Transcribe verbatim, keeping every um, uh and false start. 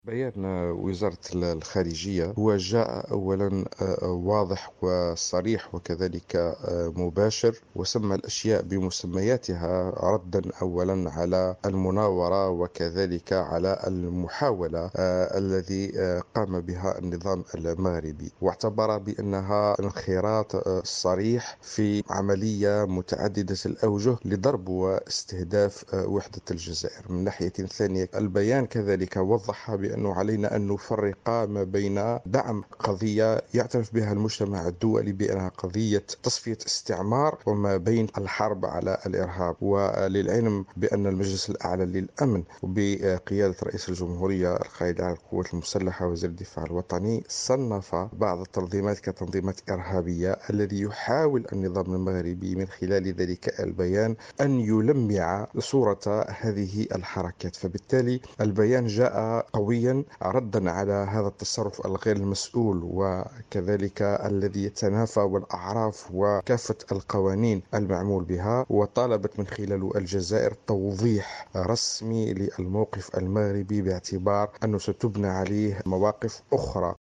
بيان وزارة الخارجية هو جاء أولا آه، واضح وصريح وكذلك آه، مباشر، وسمى الأشياء بمسمياتها ردا أولا على المناورة وكذلك على المحاولة آه، الذي آه، قام بها النظام المغربي، واعتبر بأنها انخراط آه، صريح في عملية متعددة الأوجه لضرب واستهداف آه، وحدة الجزائر. من ناحية ثانية البيان كذلك وضح بأنه علينا أن نفرق ما بين دعم قضية يعترف بها المجتمع الدولي بأنها قضية تصفية استعمار، وما بين الحرب على الإرهاب. وللعلم بأن المجلس الأعلى للأمن بقيادة رئيس الجمهورية القائد على القوات المسلحة وزير الدفاع الوطني صنف بعض التنظيمات كتنظيمات إرهابية، الذي يحاول النظام المغربي من خلال ذلك البيان أن يلمع صورة هذه الحركات. فبالتالي البيان جاء قويا ردا على هذا التصرف الغير المسؤول وكذلك الذي يتنافى والأعراف وكافة القوانين المعمول بها، وطالبت من خلاله الجزائر توضيح رسمي للموقف المغربي باعتبار أنه ستبنى عليه مواقف أخرى